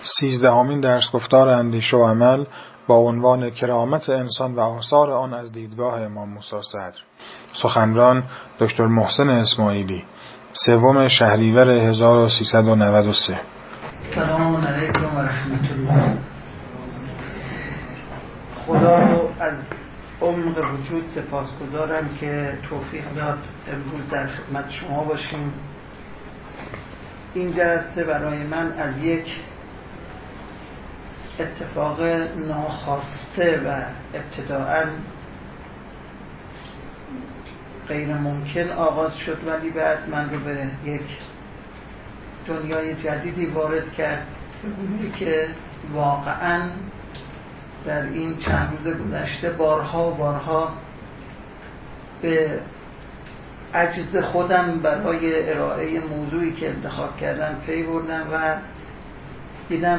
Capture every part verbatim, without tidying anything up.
سیزدهمین درس گفتار اندیشه و عمل با عنوان کرامت انسان و آثار آن از دیدگاه امام موسی صدر. سخنران دکتر محسن اسماعیلی، سوم شهریور هزار و سیصد و نود و سه. سلام علیکم و رحمت الله. خدا رو از عمق وجود سپاسگزارم که توفیق داد امروز در خدمت شما باشیم. این جلسه برای من از یک اتفاق ناخواسته و ابتداءً غیر ممکن آغاز شد، ولی بعد من رو به یک دنیای جدیدی وارد کرد که واقعاً در این چند روز گذشته بارها و بارها به عجز خودم برای ارائه موضوعی که انتخاب کردم پی بردم و دیدم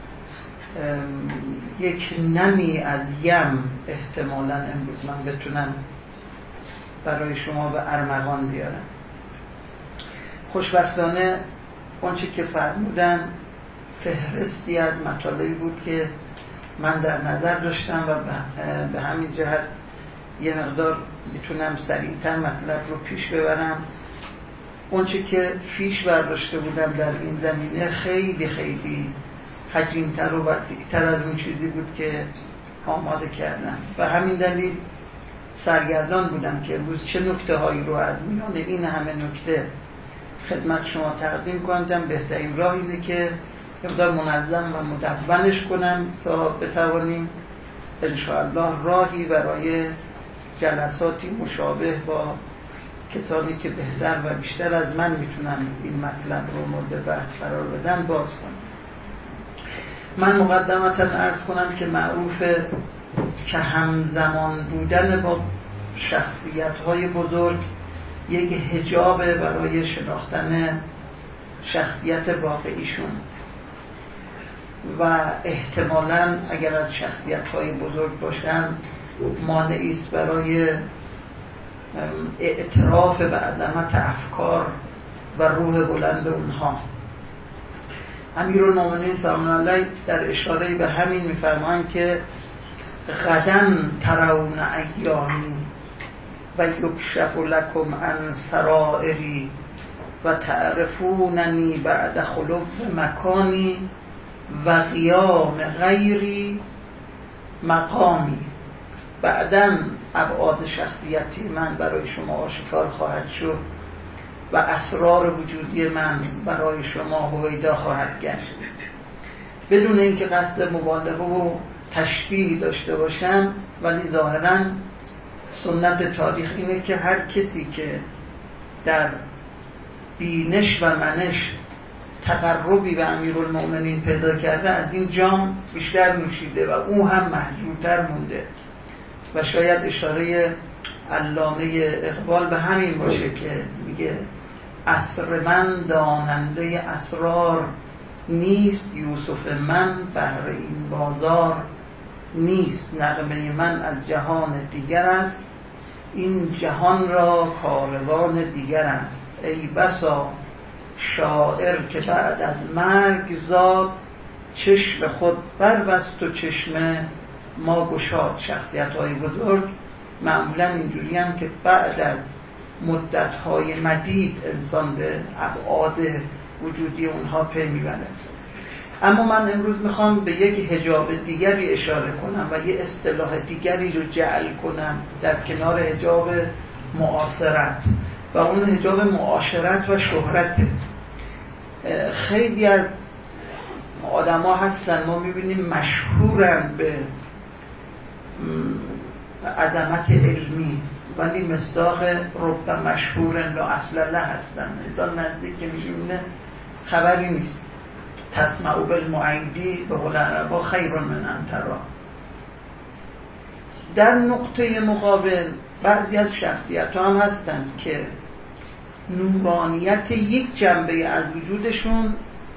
یک نمی از یم احتمالاً امروز من بتونم برای شما به ارمغان بیارم. خوشبختانه آنچه که فرمودن فهرستی از مطالبی بود که من در نظر داشتم و به همین جهت یه مقدار میتونم سریعتر مطلب رو پیش ببرم. آنچه که فیش برداشته بودم در این زمینه خیلی خیلی حجیم‌تر و وسیع‌تر از اون چیزی بود که آماده کردم و همین دلیل سرگردان بودم که امروز چه نکته هایی رو از میان این همه نکته خدمت شما تقدیم کنم. بهترین راه اینه که مقدار منظم و مدونش کنم تا بتوانیم انشاءالله راهی برای جلساتی مشابه با کسانی که بهتر و بیشتر از من میتونن این مطلب رو مورد بحث قرار بدن باز کنم. من مقدمتا عرض کنم که معروفه که همزمان بودن با شخصیت‌های بزرگ یک حجاب برای شناختن شخصیت واقعیشون و احتمالاً اگر از شخصیت‌های بزرگ باشن مانعی است برای اعتراف به عظمت افکار و روح بلند اونها. امیرالمومنین سلام الله علیه در اشاره به همین می‌فرمایند که غداً ترون ایامی و یکشف لکم عن سرائری و تعرفوننی بعد خلو مکانی و قیام غیری مقامی. بعداً ابعاد شخصیتی من برای شما آشکار خواهد شد و اسرار وجودی من برای شما هویدا خواهد گشت. بدون اینکه قصد مبالغه و تشبیه داشته باشم، ولی ظاهراً سنت تاریخ اینه که هر کسی که در بینش و منش تقربی به امیرالمومنین پیدا کرده از این جام بیشتر نوشیده و او هم محجورتر مونده و شاید اشاره علامه اقبال به همین باشه که میگه عصر من داننده اسرار نیست، یوسف من بهر این بازار نیست. نغمه من از جهان دیگر است، این جهان را کاروان دیگر است. ای بسا شاعر که بعد از مرگ زاد، چشم خود بربست و چشم ما گشاد. شخصیت‌های بزرگ معمولاً اینجوری هم که بعد از مدت‌های مدید انسان به ابعاد وجودی اونها پی میبره. اما من امروز میخوام به یک حجاب دیگری اشاره کنم و یه اصطلاح دیگری رو جعل کنم در کنار حجاب معاشرت و اون حجاب معاشرت و شهرت. خیلی از آدم ها هستن ما میبینیم مشهورن به عظمت علمی، ولی مصداق رب مشهورن لا اصل له هستن. انسان نزدیک که میشه خبری نیست. تسمع بالمعیدی به قول عربا خیر من انترا. در نقطه مقابل بعضی از شخصیت ها هم هستند که نورانیت یک جنبه از وجودشون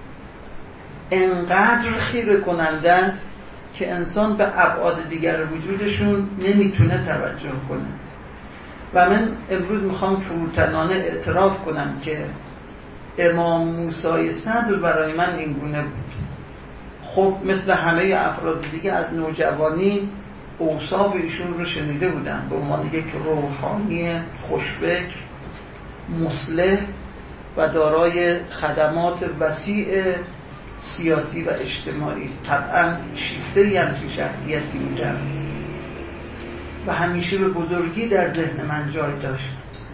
انقدر خیره کننده است که انسان به ابعاد دیگر وجودشون نمیتونه توجه کنه. و من امروز میخوام فروتنانه اعتراف کنم که امام موسی صدر برای من این گونه بود. خب مثل همه افراد دیگه از نوجوانی اوصاف ایشون رو شنیده بودن به عنوان یک روحانی خوشفکر، مصلح و دارای خدمات وسیع سیاسی و اجتماعی. طبعا شیفته‌ای همچین شخصیتی بودن و همیشه به بزرگی در ذهن من جای داشت.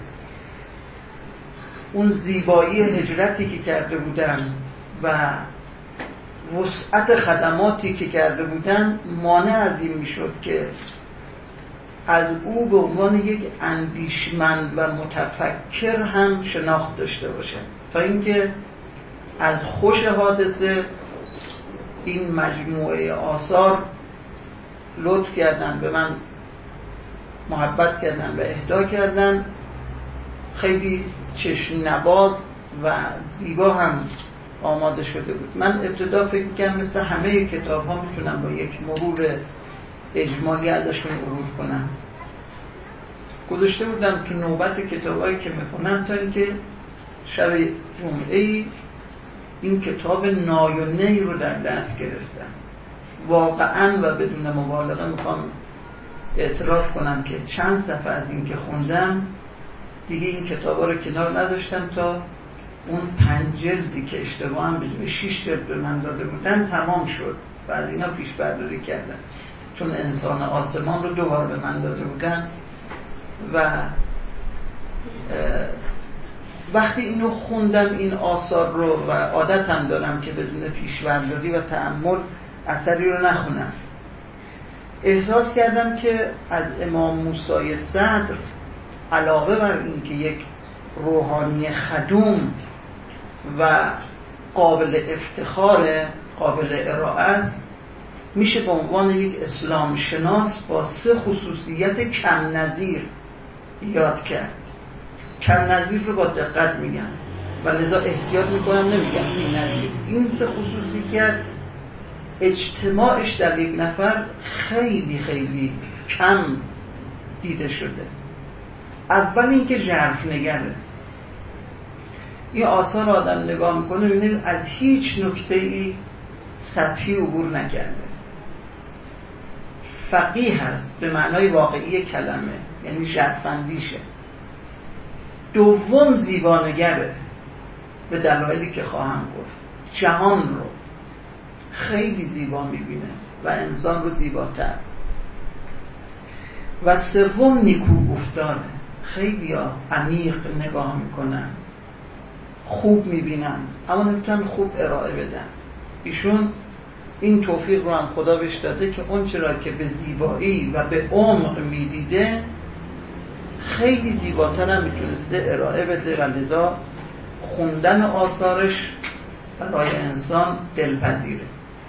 اون زیبایی هجرتی که کرده بودن و وسعت خدماتی که کرده بودن مانع از این میشد که از او به عنوان یک اندیشمند و متفکر هم شناخت داشته باشه، تا اینکه از خوش حادثه این مجموعه آثار لطف کردن به من، محبت کردن و اهدا کردن. خیلی چشم نواز و زیبا هم آماده شده بود. من ابتدا فکر می‌کردم مثل همه کتاب ها میتونم با یک مرور اجمالی ازشون عبور کنم. گذاشته بودم تو نوبت کتابایی که میخونم تا اینکه شب جمعه‌ای این کتاب نای و نی رو در دست گرفتم. واقعاً و بدون مبالغه میخوام اعتراف کنم که چند صفحه از این که خوندم دیگه این کتابا رو کنار نذاشتم تا اون پنج جلدی که اشتباها به جای شش جلد به من داده بودن تمام شد و از اینا پیش برداری کردم، چون انسان آسمان رو دو بار به من داده بودن. و وقتی اینو خوندم این آثار رو و عادتم دارم که بدون پیش برداری و تأمل اثری رو نخونم، احساس کردم که از امام موسی صدر علاوه بر این که یک روحانی خدوم و قابل افتخار، قابل ارائه است، میشه به عنوان یک اسلام شناس با سه خصوصیت کم نظیر یاد کرد. کم نظیر رو با دقت میگم و لذا احتیاط میکنم نمیگم بی نظیر. این سه خصوصیت اجتماعش در یک نفر خیلی خیلی کم دیده شده. اول اینکه ژرف نگره. این آثار آدم نگاه میکنه ببینید از هیچ نکته‌ای سطحی عبور نکرده. فقیه هست به معنای واقعی کلمه، یعنی ژرف‌اندیشه. دوم زیبانگره به دلایلی که خواهم گفت. جهان رو خیلی زیبا میبینه و انسان رو زیباتر. و سوم نیکو گفتاره. خیلی ها عمیق نگاه میکنن، خوب میبینن اما نمیتونن خوب ارائه بدن. ایشون این توفیق رو هم خدا بهش داده که اون چرا که به زیبایی و به عمق میدیده خیلی زیباتر هم میتونسته ارائه بده و لذا خوندن آثارش برای انسان دلپذیره.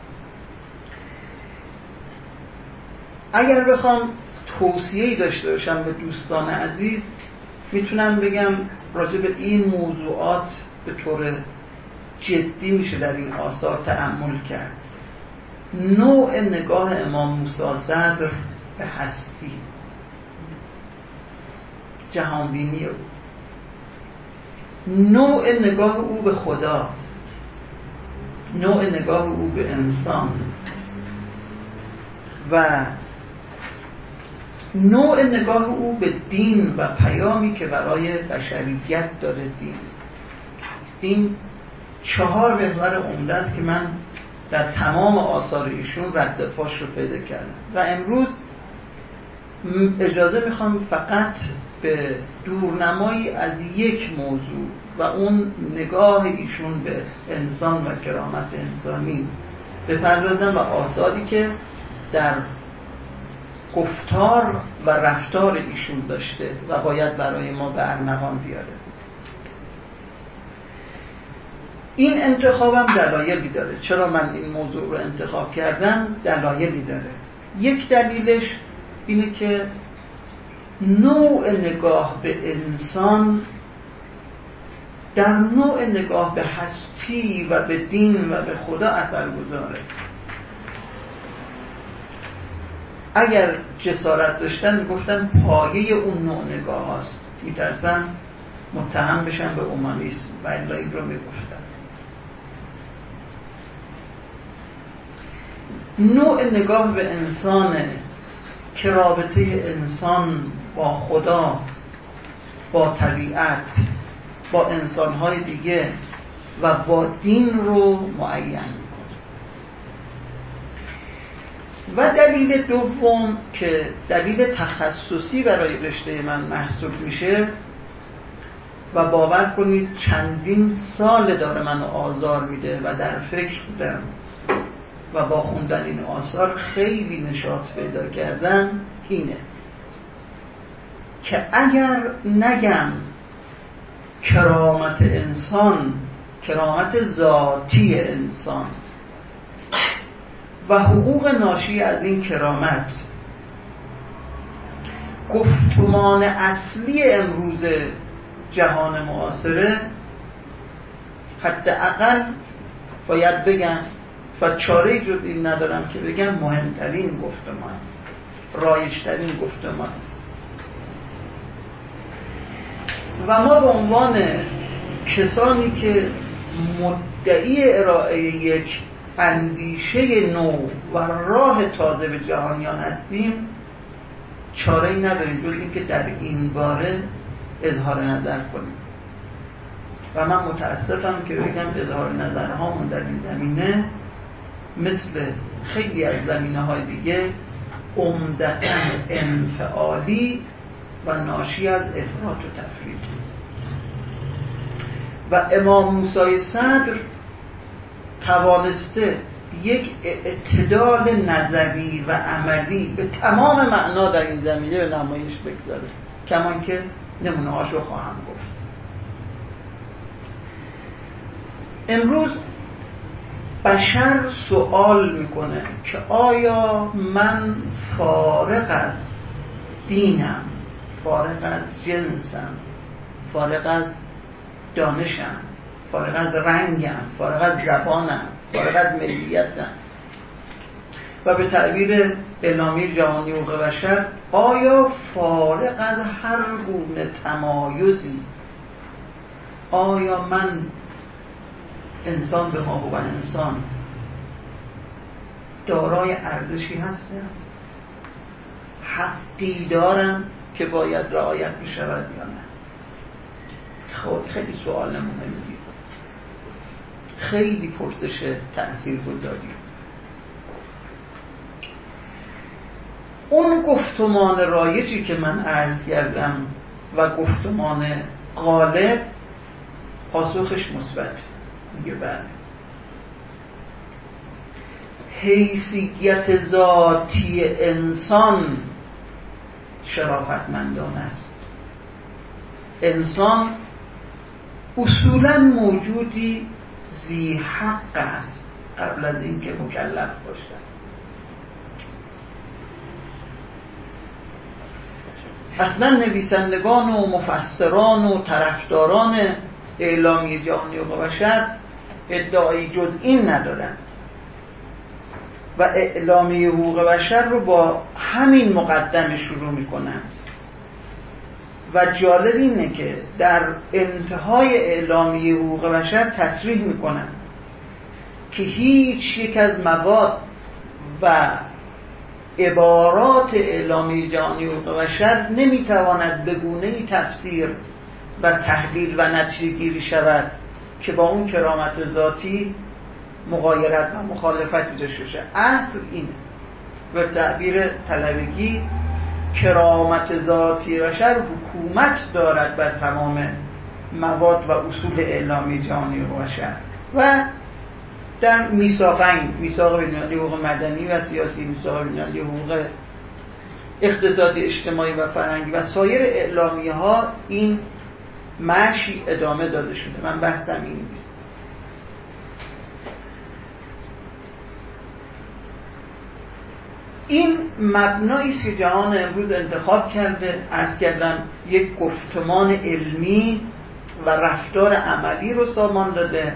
اگر بخوام توصیه‌ای داشته باشم به دوستان عزیز، میتونم بگم راجع به این موضوعات به طور جدی میشه در این آثار تأمل کرد. نوع نگاه امام موسی صدر به هستی، جهانبینی او، نوع نگاه او به خدا، نوع نگاه او به انسان و نوع نگاه او به دین و پیامی که برای بشریت داره. دین این چهار محور عمده است که من در تمام آثار ایشون رد پاش رو پیدا کردم و امروز اجازه میخوام فقط به دورنمایی از یک موضوع و اون نگاه ایشون به انسان و کرامت انسانی بپردازم و آثاری که در گفتار و رفتار ایشون داشته و باید برای ما به ارمغان بیاره. این انتخابم دلایلی داره. چرا من این موضوع رو انتخاب کردم؟ دلایلی داره. یک دلیلش اینه که نوع نگاه به انسان در نوع نگاه به هستی و به دین و به خدا اثر گذاره. اگر جسارت داشتن میگفتن پایه اون نوع نگاه هاست، میترسن متهم بشن به اومانیسم و الا این رو میگفتن. نوع نگاه به انسانه که رابطه انسان با خدا، با طبیعت، با انسانهای دیگه و با دین رو معین میکنه. و دلیل دوم که دلیل تخصصی برای رشته من محسوب میشه و باور کنید چندین سال داره منو آزار میده و در فکر بودم و با خوندن این آثار خیلی نشاط پیدا کردم، اینه که اگر نگم کرامت انسان، کرامت ذاتی انسان و حقوق ناشی از این کرامت گفتمان اصلی امروز جهان معاصره، حداقل باید بگم و چاره‌ای جز این ندارم که بگم مهمترین گفتمان، رایج‌ترین گفتمان. و ما به عنوان کسانی که مدعی ارائه یک اندیشه نو و راه تازه به جهانیان هستیم، چاره‌ای نداریم جز اینکه در این باره اظهار نظر کنیم. و من متاسفم که بگم اظهار نظرهامون در این زمینه مثل خیلی از زمینه‌های دیگه عمدتاً انفعالی و ناشی از افراط و تفریط. و امام موسی صدر توانسته یک اعتدال نظری و عملی به تمام معنا در این زمینه به نمایش بگذاره، کمان که نمونه هاشو خواهم گفت. امروز بشر سوال میکنه که آیا من فارغ از دینم، فارغ از جنسم، فارغ از دانشم، فارغ از رنگم، فارغ از زبانم، فارغ از ملیتم و به تعبیر اعلامیه جهانی حقوق بشر آیا فارغ از هر گونه تمایزی، آیا من انسان به ما و انسان دارای ارزشی هستم؟ حقی دارم که باید رعایت بشود یا نه؟ خب خیلی سوال مهمی، خیلی پرسش تأثیرگذاری. اون گفتمان رایجی که من عرض کردم و گفتمان غالب پاسخش مثبت، میگه بله، حیثیت ذاتی انسان شرافتمندانه است. انسان اصولاً موجودی ذی حق است قبل از اینکه مکلف باشد. اصلا نویسندگان و مفسران و طرفداران اعلامیه جهانی حقوق بشر ادعایی جز این ندارند و اعلامیه حقوق بشر رو با همین مقدمه شروع میکنند. و جالب اینه که در انتهای اعلامیه حقوق بشر تصریح میکنند که هیچ یک از مواد و عبارات اعلامیه جهانی حقوق بشر نمیتواند به گونه‌ای تفسیر و تحلیل و نتیجه گیری شود که با اون کرامت ذاتی مغایرت و مخالفتی داشته باشه. اصل اینه، به تعبیر طلبگی کرامت ذاتی بشر حکومت دارد بر تمام مواد و اصول اعلامیه جهانی حقوق بشر و در میثاقین، میثاق بین‌المللی حقوق مدنی و سیاسی، میثاق بین‌المللی حقوق اقتصادی، اجتماعی و فرهنگی و سایر اعلامیه ها این مشی ادامه داده شده. من بحثم این نیست. این مبنایی است که جهان امروز انتخاب کرده. عرض کردم یک گفتمان علمی و رفتار عملی رو سامان داده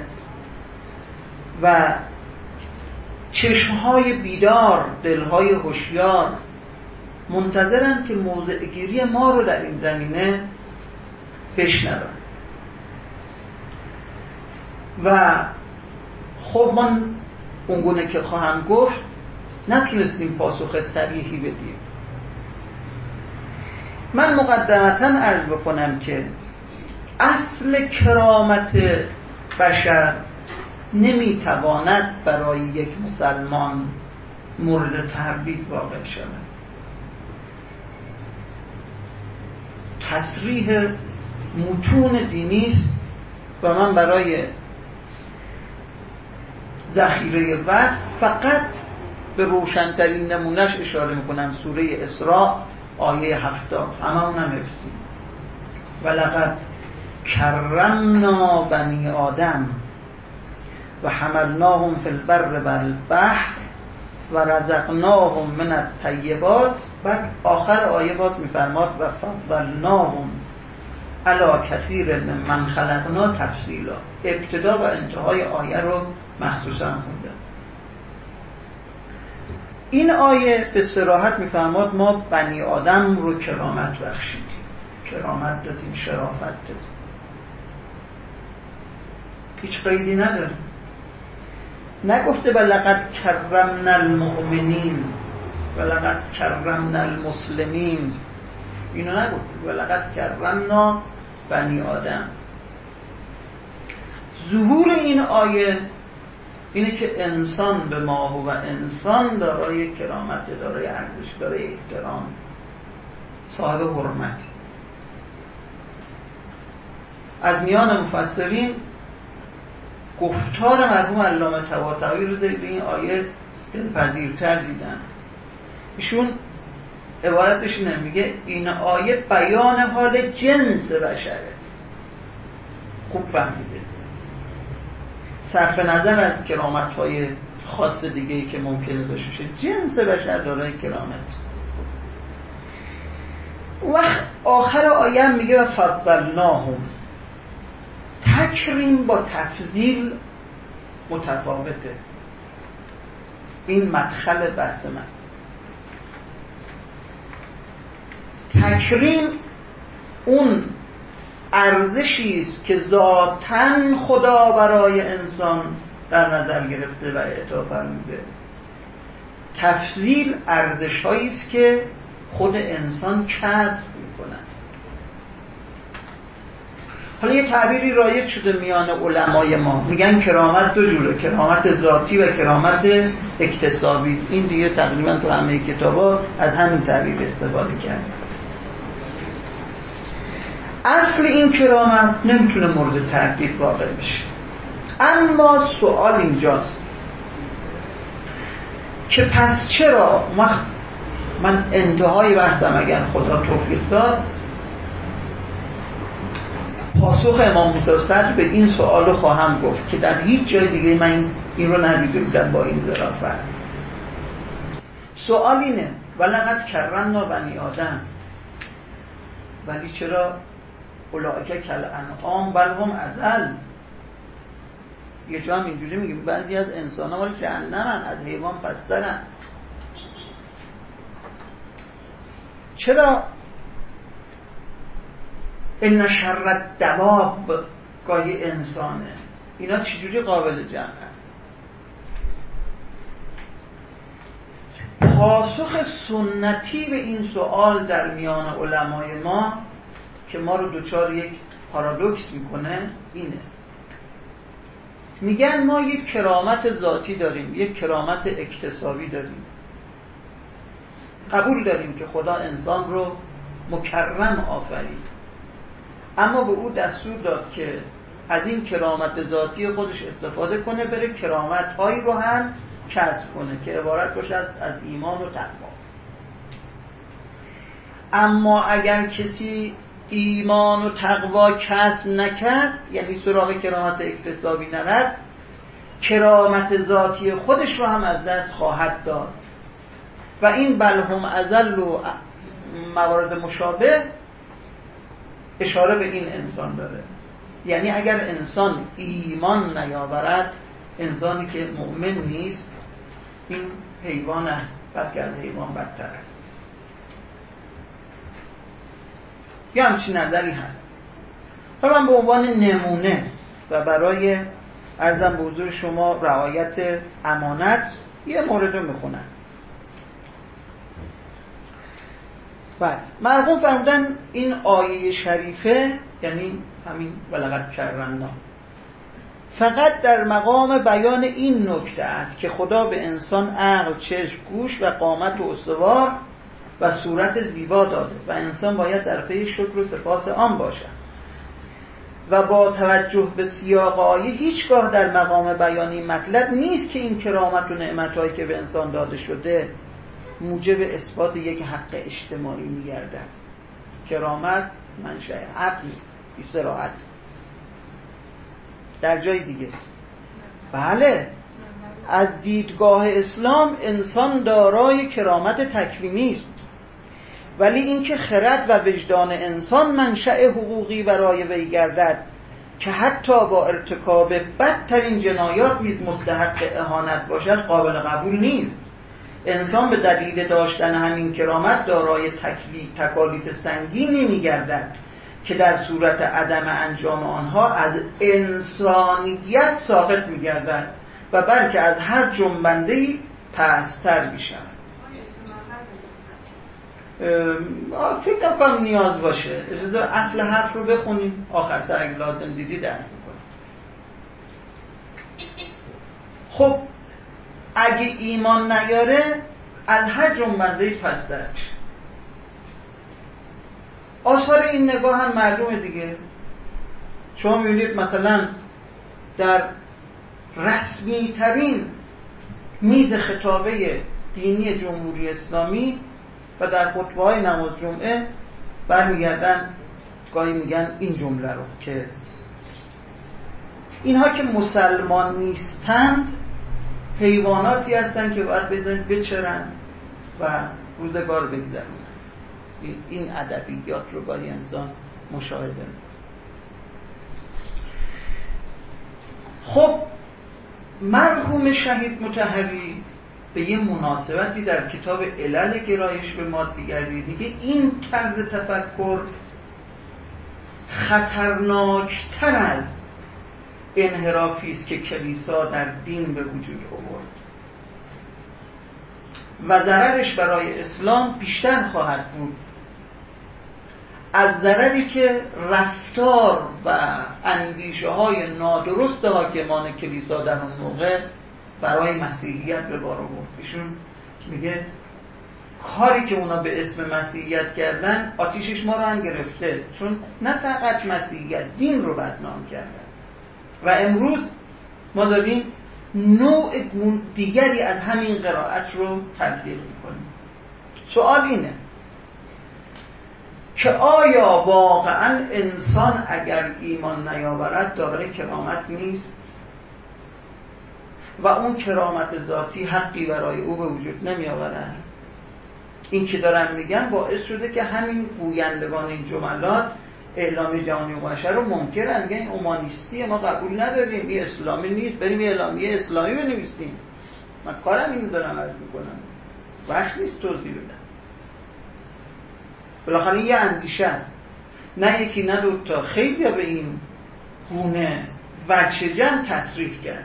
و چشمهای بیدار، دلهای هوشیار منتظرن که موضع گیری ما رو در این زمینه بشنون. و خب من اونگونه که خواهم گفت نتونستیم پاسخ صریحی بدیم. من مقدمتاً عرض بکنم که اصل کرامت بشر نمیتواند برای یک مسلمان مورد تردید واقع شود. تصریح متون دینی است و من برای ذخیره وقت فقط به روشن‌ترین نمونهش اشاره میکنم. سوره اسراء آیه هفتاد، همه اونم حفظی. ولقد کرمنا بنی آدم و حملناهم فی البر والبحر و رزقناهم من الطیبات. بعد آخر آیه باز میفرماد و فضلناهم علی کثیر ممن خلقنا تفصیلا. ابتدا و انتهای آیه رو مخصوصا خوندم. این آیه به صراحت میفرماد ما بنی آدم رو کرامت بخشیدیم، کرامت دادیم، شرافت دادیم، هیچ قیدی نداره. نگفته ولقد کرمنا المؤمنین ولقد کرمنا المسلمین، اینو نگفته. ولقد کرمنا بنی آدم. ظهور این آیه اینه که انسان به ما و انسان دارای کرامت، دارای ارزش، دارای احترام، صاحب حرمت. از میان مفسرین گفتار مرحوم علامه طباطبایی رو زیر این آیه دلپذیرتر دیدن. ایشون عبارتش اینه، میگه این آیه بیان حال جنس بشره. خوب فهمیده، صرف نظر از کرامت‌های خاص دیگه‌ای که ممکنه داشته باشه، جنس بشر دارای کرامت. و آخر آیه هم میگه و فضلناهم. تکریم با تفضیل متفاوته. این مدخل بحث من. تکریم اون ارزشی است که ذاتاً خدا برای انسان در نظر گرفته و اعطا فرموده. تفضیل ارزش‌هایی است که خود انسان کسب می‌کند. حالا یه تعبیری رایج شده میان علمای ما، میگن کرامت دو جوره، کرامت ذاتی و کرامت اکتسابی. این دیگه تقریبا تو همه کتابا از همین تعبیر استفاده کرده. اصل این کرامت نمیتونه مورد تردید واقع بشه. اما سوال اینجاست که پس چرا من انتهای بحثم اگر خدا توفیق داد پاسخ امام موسی صدر به این سوال رو خواهم گفت که در هیچ جای دیگه من این رو ندیده بودم با این ظرافت. سوال اینه ولقد کرمنا بنی آدم، ولی چرا اولئک کالانعام بل هم اضل؟ یه جا هم اینجوری میگیم بعضی از انسان ها جهنمن، از حیوان پسترن. چرا ان شر الدواب گاهی انسانه؟ اینا چجوری قابل جمعه؟ پاسخ سنتی به این سوال در میان علمای ما که ما رو دوچار یک پارادوکس میکنه اینه. میگن ما یک کرامت ذاتی داریم، یک کرامت اکتسابی داریم. قبول داریم که خدا انسان رو مکرم آفرید، اما به او دستور داد که از این کرامت ذاتی خودش استفاده کنه، بره کرامت هایی رو هم کسب کنه که عبارت باشه از ایمان و تقوا. اما اگر کسی ایمان و تقوا کسب نکرد، یعنی سراغ کرامت اکتسابی نرفت، کرامت ذاتی خودش رو هم از دست خواهد داد. و این بلهم اضل و موارد مشابه اشاره به این انسان داره. یعنی اگر انسان ایمان نیاورد، انسانی که مؤمن نیست، این حیوان است، بلکه از حیوان بدتر است. یا همچین نظری هست. و من به عنوان نمونه و برای عرضم به حضور شما رعایت امانت یه مورد رو میخونم. بله، مرحوم فرمودن این آیه شریفه یعنی همین ولقد کرمنا فقط در مقام بیان این نکته است که خدا به انسان عقل، چشم، گوش و قامت و استوار و صورت زیبا داده و انسان باید در پی شکر و سپاس آن باشد و با توجه به سیاق آیه هیچگاه در مقام بیان این مطلب نیست که این کرامت و نعمتهایی که به انسان داده شده موجب اثبات یک حق اجتماعی می‌گردد. کرامت منشأ حق نیست، استراحت. در جای دیگه بله، از دیدگاه اسلام انسان دارای کرامت تکوینی است، ولی اینکه خرد و وجدان انسان منشأ حقوقی برای وی گردد که حتی با ارتکاب بدترین جنایات نیز مستحق اهانت باشد قابل قبول نیست. انسان به دلیل داشتن همین کرامت دارای تکلیف تکالیف سنگینی می‌گردد که در صورت عدم انجام آنها از انسانیت ساقط می‌گردد و بلکه از هر جنبنده‌ای پست‌تر می‌شود. فکر کنم نیاز باشه اجازه اصل حرف رو بخونیم، آخر سر اگه لازم دیدی درک می‌کنیم. خب اگه ایمان نیاره از هر جنبنده‌ای پست‌تر میشه. آثار این نگاه هم معلومه دیگه. شما می‌بینید مثلا در رسمی ترین میز خطابه دینی جمهوری اسلامی و در خطبه‌های نماز جمعه برمیگردن گاهی میگن این جمله رو که اینها که مسلمان نیستند حیواناتی هستند که باید بذارید بچرن و روزگار بگذرونن. این ادبیات رو گاهی انسان مشاهده می‌کنه. خب مرحوم شهید مطهری به یه مناسبتی در کتاب علل گرایش به مادیگری میگه این طرز تفکر خطرناکتر از انحرافی است که کلیسا در دین به وجود آورد و ضررش برای اسلام بیشتر خواهد بود از ضرری که رفتار و اندیشه های نادرست حاکمان کلیسا در اون موقع برای مسیحیت به بار آورد. ایشون میگه کاری که اونا به اسم مسیحیت کردن آتیشش ما رو هم گرفته، چون نه فقط مسیحیت دین رو بدنام کردن و امروز ما داریم نوع دیگری از همین قرائت رو تبدیل میکنیم. سوال اینه که آیا واقعا انسان اگر ایمان نیاورد دارای کرامت نیست و اون کرامت ذاتی حقی برای او به وجود نمی آورد؟ این که دارن میگن باعث شده که همین گویندگان این جملات اعلامیه جهانی و بشر رو منکرن، میگن این اومانیستی ما قبول نداریم، این اسلامی نیست، بریم اعلامیه اسلامی بنویسیم. من کارم اینو دارم عرض میکنم، وقت نیست توضیح بدم. بالاخره یه اندیشه است، نه یکی نه دوتا، خیلی به این گونه وجه جمع تصریح کردن.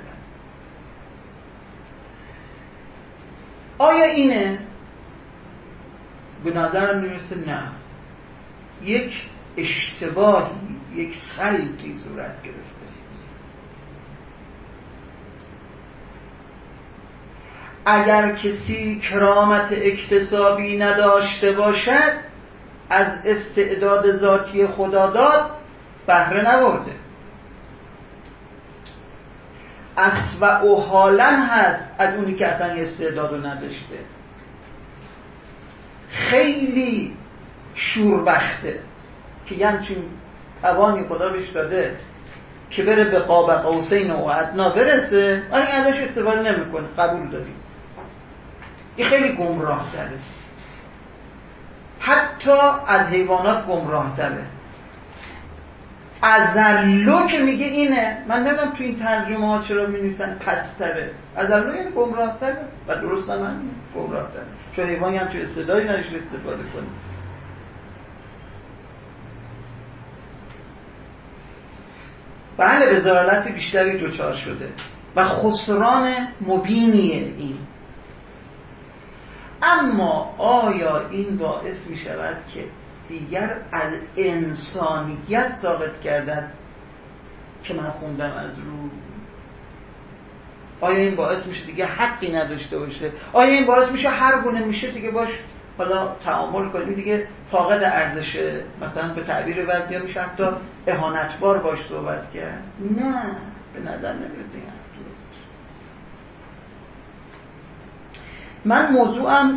آیا اینه؟ به نظرم میرسه نه، یک اشتباهی، یک خلطی صورت گرفته. اگر کسی کرامت اکتسابی نداشته باشد از استعداد ذاتی خدا داد بهره نبرده. اسوأ و حالا هست از اونی که اصلا استعدادو نداشته. خیلی شوربخته که یه همچین توانی خدا بهش داده که بره به قاب قوسین و ادنا برسه، ولی ازش استفاده نمیکنه. قبول داریم این خیلی گمراه تره، حتی از حیوانات گمراه تره. ازلو که میگه اینه، من نمیدونم تو این ترجمه ها چرا می‌نویسن پستره. ازلو یعنی گمراه تره و درست هم هم گمراه تره، چون حیوانی هم چون استعدادی نداشته استفاده کنه. بله به ضلالت بیشتری دچار شده و خسران مبینیه این. اما آیا این باعث می شود که دیگر از انسانیت ساقط گردد که من خوندم از رو؟ آیا این باعث میشه دیگه حقی نداشته باشه؟ آیا این باعث میشه هر گونه میشه دیگه باش حالا تعامل کنیم دیگه فاقد ارزشه؟ مثلا به تعبیر بعضیا میشه حتی اهانتبار باش صحبت کرد؟ نه، به نظر نمیرسه. من موضوعم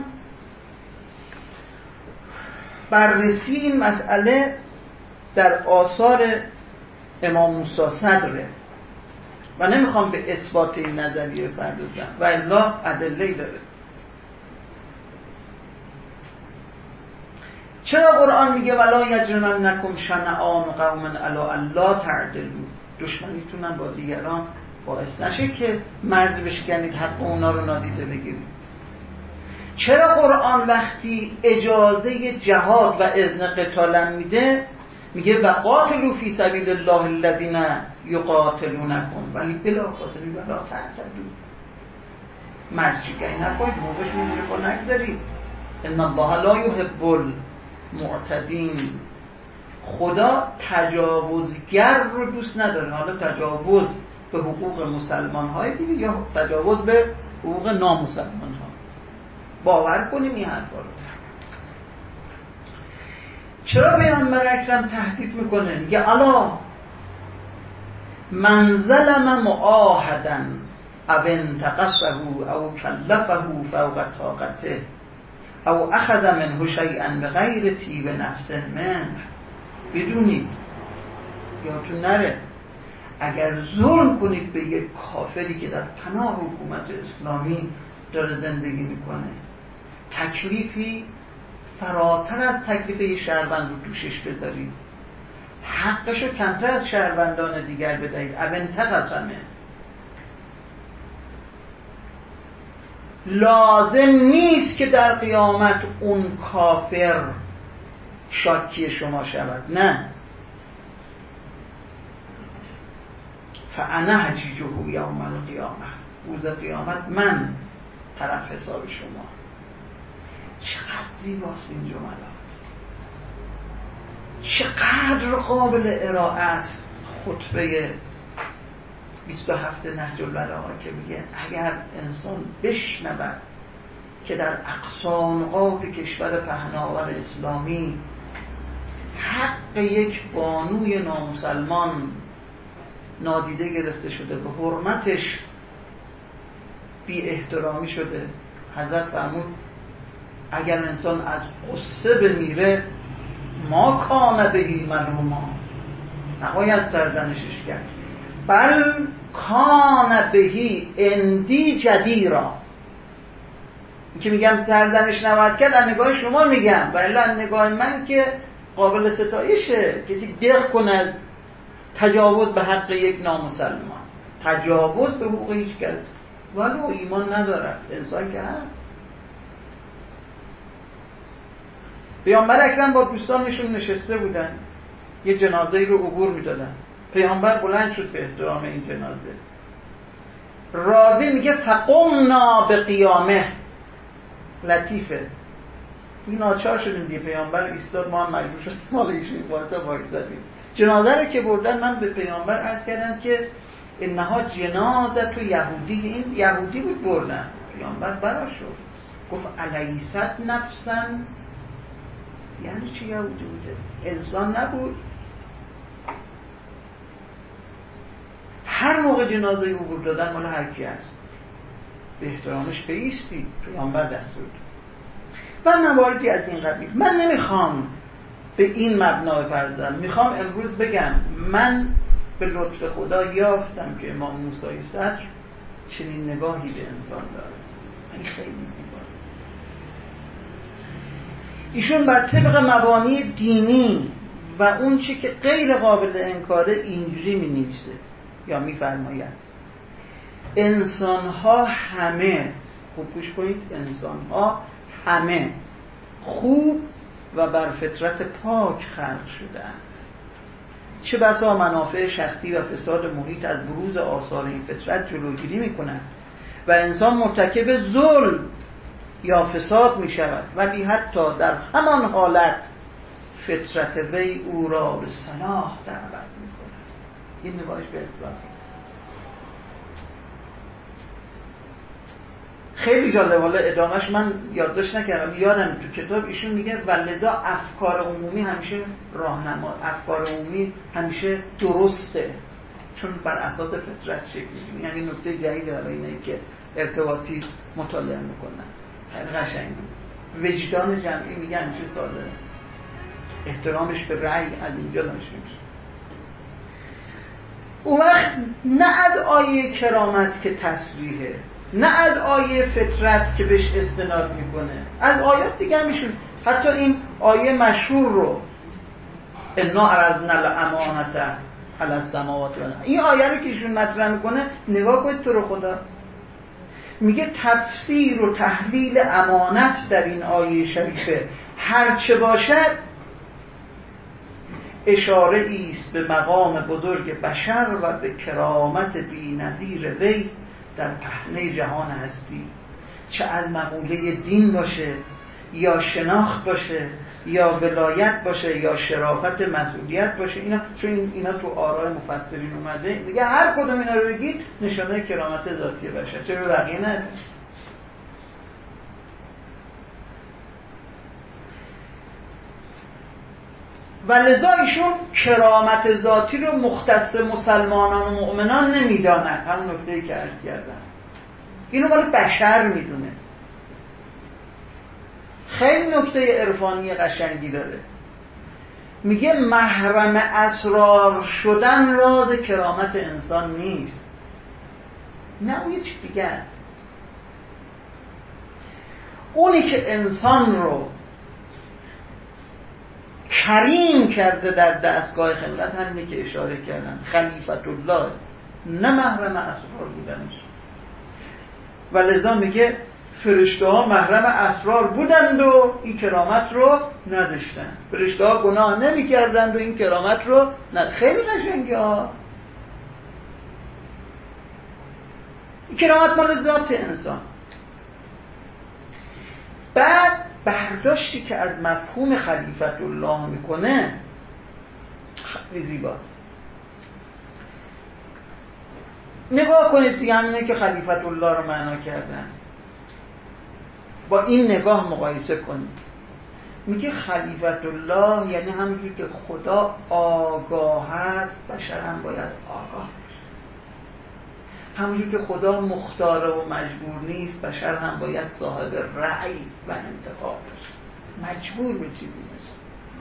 بررسی این مسئله در آثار امام موسی صدره و نمیخوام به اثبات این نظریه بپردازم و الا ادله‌ای داره. چرا قرآن میگه ولا یجرمنکم شنآن قوم علی الا تعدلوا؟ دشمنیتونم با دیگران باعث نشه که مرز بشکنید حق اونا رو نادیده بگیرید. چرا قرآن وقتی اجازه جهاد و اذن قتال میده میگه و قاتلوا فی سبیل الله الذین یقاتلونکم ولی بلا فاصله ولا تعتدوا؟ مرزشکنی نکنید، موقعش میگیره با نگذارید. ان الله لا یحب المعتدین. خدا تجاوزگر رو دوست نداره. حالا تجاوز به حقوق مسلمان های دیگه یا تجاوز به حقوق نامسلمان ها. باور کنیم این حرفا رو. چرا پیامبر اکرم تهدید میکنه؟ میگه الا من ظلم معاهدا او انتقصه او کلفه فوق طاقته او اخذ منه شیئا بغیر طیب نفس منه. بدونید یادتون نره اگر ظلم کنید به یک کافری که در پناه حکومت اسلامی داره زندگی میکنه، تکلیفی فراتر از تکلیف یه شهروند رو دوشش بذارید، حقشو کمتر از شهروندان دیگر بدهید، ابن تقسمه، لازم نیست که در قیامت اون کافر شاکی شما شود. نه، فانا حجیجه یوم القیامه، روز قیامت من طرف حساب شما. چقدر زیباست این جملات، چقدر قابل ارائه است خطبه بیست و هفت نهج البلاغه که میگه اگر انسان بشنود که در اقصا نقاط کشور پهناور اسلامی حق یک بانوی نامسلمان نادیده گرفته شده، به حرمتش بی احترامی شده، حضرت فرمود اگر انسان از غصه بمیره ما کان بهی ملوما، نباید سرزنشش کرد، بل کان بهی اندی جدیرا. این که میگم سرزنش نباید کرد از نگاه شما میگم، ولی از نگاه من که قابل ستایشه. کسی دق کنه تجاوز به حق یک نامسلمان، تجاوز به حقوق هیچ کس ولو ایمان ندارد، انسان که هست. پیامبر اکرم با دوستانشون نشسته بودن، یه جنازه‌ای رو عبور میدادن. پیامبر بلند شد به احترام این جنازه. راوی میگه فقمنا به قیامه. لطیفه، این ناچار شدیم دیگه، پیامبر ایستاد، ما هم مجبور شدیم مال ایشون واسه وایسادیم. جنازه رو که بردن من به پیامبر عرض کردم که انها جنازه تو یهودی، این یهودی بود بردن. پیامبر برا شد گفت الیست نفسن، یعنی چی یهودی بوده؟ انسان نبود؟ هر موقع جنازه عبور دادن مال هر کی هست به احترامش بایستی، پیامبر دستور و مواردی از این قبیل. من نمیخوام به این مبنا بپردازم، میخوام امروز بگم من به لطف خدا یافتم که امام موسی صدر چنین نگاهی به انسان داره. این خیلی زیباست. ایشون بر طبق مبانی دینی و اون چی که غیر قابل انکاره اینجوری می نویسه یا می فرماید انسان ها همه، خوب گوش کنید، انسان ها همه خوب و بر فطرت پاک خلق شده‌اند. چه بسا منافع شخصی و فساد محیط از بروز آثار این فطرت جلوگیری می‌کند و انسان مرتکب ظلم یا فساد می شود، ولی حتی در همان حالت فطرت وی او را به صلاح دعوت می کند. این نگاهش به اسلام خیلی جالب. حالا ادامهش من یادداشت نکردم، یادم تو کتاب ایشون میگه ولذا افکار عمومی همیشه راهنما، افکار عمومی همیشه درسته چون بر اساس فطرت شکل میگیره. یعنی نکته جدیدی برای اینه که ارتباطی مطالعه میکنن. خیلی قشنگه. وجدان جمعی میگه همیشه ساده، احترامش به رأی از اینجا ناشی میشه. اون وقت نه از آیه کرامت که تصریحه، نه از آیه فطرت که بهش استناد میکنه، از آیات دیگه هم میشه. حتی این آیه مشهور رو انا عرضنا الامانة علی السماوات والارض، این آیه رو که ایشون مطرح میکنه نگاه کنید تو رو خدا، میگه تفسیر و تحلیل امانت در این آیه شریفه هر چه باشد اشاره ایست به مقام بزرگ بشر و به کرامت بی‌نظیر وی در پهنه جهان هستی، چه از مقوله دین باشه یا شناخت باشه یا ولایت باشه یا شرافت مسئولیت باشه. اینا چون اینا تو آراء مفسرین اومده، میگه هر کدوم اینا رو بگید نشانه کرامت ذاتی بشه، چرا بقیه نه؟ و لذا ایشون کرامت ذاتی رو مختص مسلمانان و مؤمنان نمیدانند. همون نکته‌ای که عرض کردم اینو مال بشر میدونه. خیلی نکته عرفانی قشنگی داره، میگه محرم اسرار شدن راز کرامت انسان نیست، نه اون یه چیز دیگه است. اونی که انسان رو کریم کرده در دستگاه خلقت همینه که اشاره کردن، خلیفت الله، نه محرم اسرار بودنش. و لذا میگه فرشته ها محرم اسرار بودند و این کرامت رو نداشتن، فرشته ها گناه نمی کردند و این کرامت رو نداشتن. خیلی قشنگه ها. این کرامت مال ذات انسان. بعد برداشتی که از مفهوم خلیفت الله میکنه خیلی زیباست. نگاه کنید دیگه، همینه که خلیفت الله رو معنا کردن، با این نگاه مقایسه کنید. میگه خلیفت الله یعنی همونجور که خدا آگاه است بشر هم باید آگاه باشه، همونجور که خدا مختار و مجبور نیست بشر هم باید صاحب رأی و انتخاب باشه، مجبور به چیزی باشه.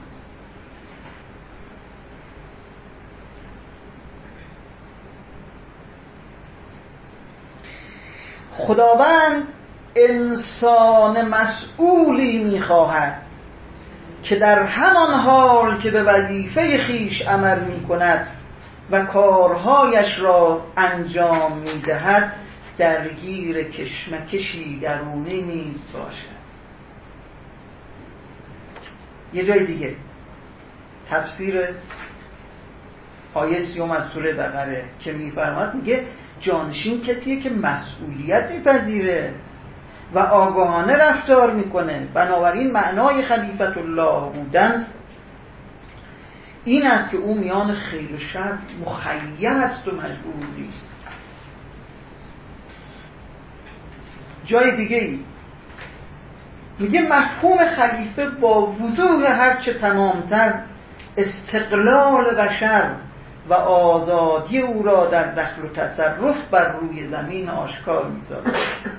خداوند انسان مسئولی میخواهد که در همان حال که به وظیفه خیش عمل میکند و کارهایش را انجام میدهد درگیر کشمکشی درونی نیز باشد. یه جای دیگه تفسیر آیه سیوم از سوره بقره که میفرماد، میگه جانشین کسیه که مسئولیت میپذیره و آگاهانه رفتار میکنه. بنابراین معنای خلیفت الله بودن این است که او میان خیر و شر مخیر است و مجبور نیست. جای دیگه ای میگه مفهوم خلیفه با وضوح هرچه تمامتر استقلال بشر و آزادی او را در دخل و تصرف بر روی زمین آشکار می‌سازد.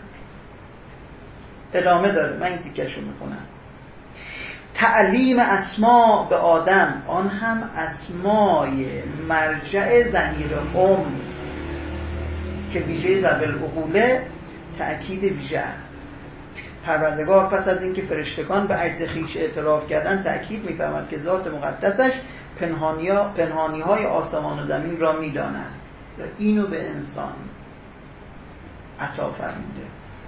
ادامه داره، من این تیکشو میخونم. تعلیم اسماء به آدم، آن هم اسمای مرجع ضمیر ام که ویژه ذوی العقوله تأکید ویژه است. پروردگار پس از اینکه فرشتگان به عجز خویش اعتراف کردن تأکید می‌فرماید که ذات مقدسش پنهانی‌ها پنهانی‌های آسمان و زمین را می‌داند و اینو به انسان عطا فرموده.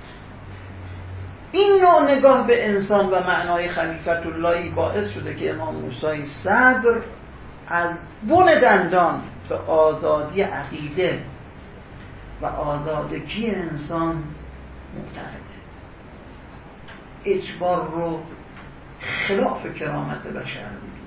این نوع نگاه به انسان و معنای خلیفت اللهی باعث شده که امام موسی صدر از بن دندان به آزادی عقیده و آزادگی انسان معتقده. اجبار رو خلاف کرامت بشر می‌بینه.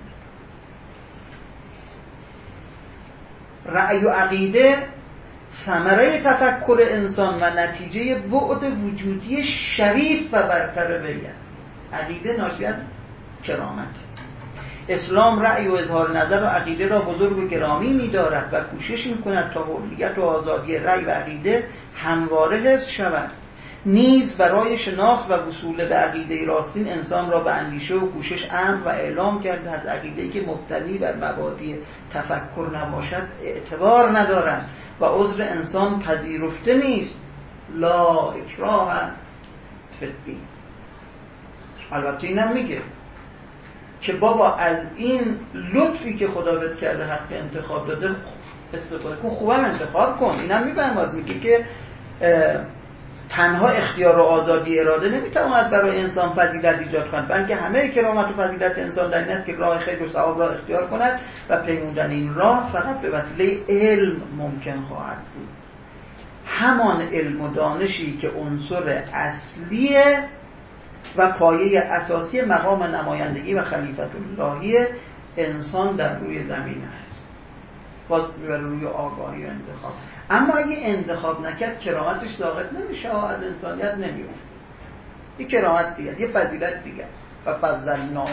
رأی و عقیده ثمره تفکر انسان و نتیجه بعد وجودی شریف و برتر ویه. عقیده ناشی از کرامت. اسلام رأی و اظهار نظر و عقیده را بزرگ و گرامی می‌دارد و کوشش می‌کند تا حریت و آزادی رأی و عقیده همواره حفظ شود. نیز برای شناخت و وصول به عقیده راستین انسان را به اندیشه و کوشش امر و اعلام کرده از عقیده‌ای که مبتنی بر مبادی تفکر نباشد اعتبار ندارد و عذر انسان پذیرفته نیست. لا اکراه فی الدین. البته اینم میگه که بابا از این لطفی که خدا بهت کرده حق انتخاب داده استفاده کن، خوبم انتخاب کن. اینم میفهمد میگه که تنها اختیار و آزادی اراده نمیتواند برای انسان فضیلت ایجاد کند، بلکه همه کرامت و فضیلت انسان در این است که راه خیر و ثواب را اختیار کند و پیمودن این راه فقط به وسیله علم ممکن خواهد بود. همان علم و دانشی که عنصر اصلی و پایه اساسی مقام نمایندگی و خلیفت اللهی انسان در روی زمین است. باز بر روی آگاهی و انتخاب. اما اگه انتخاب نکرد کرامتش ساقط نمیشه، از انسانیت نمیفته. یه کرامت دیگه، یه فضیلت دیگه. و فضلناه.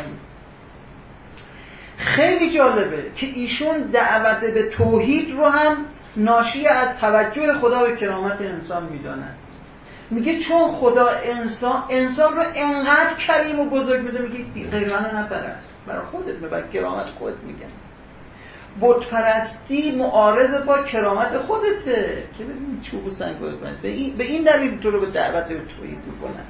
خیلی جالبه که ایشون دعوت به توحید رو هم ناشی از توجه خدا به کرامت انسان میدونن. میگه چون خدا انسان انسان رو انقدر کریم و بزرگ میده، میگه غیر منو نپرست، برای خودت برای کرامت خودت میگن. بت پرستی معارض با کرامت خودته که ببین چوب و سنگ به این به این دلیل تو رو به دعوت به توحید میکنن.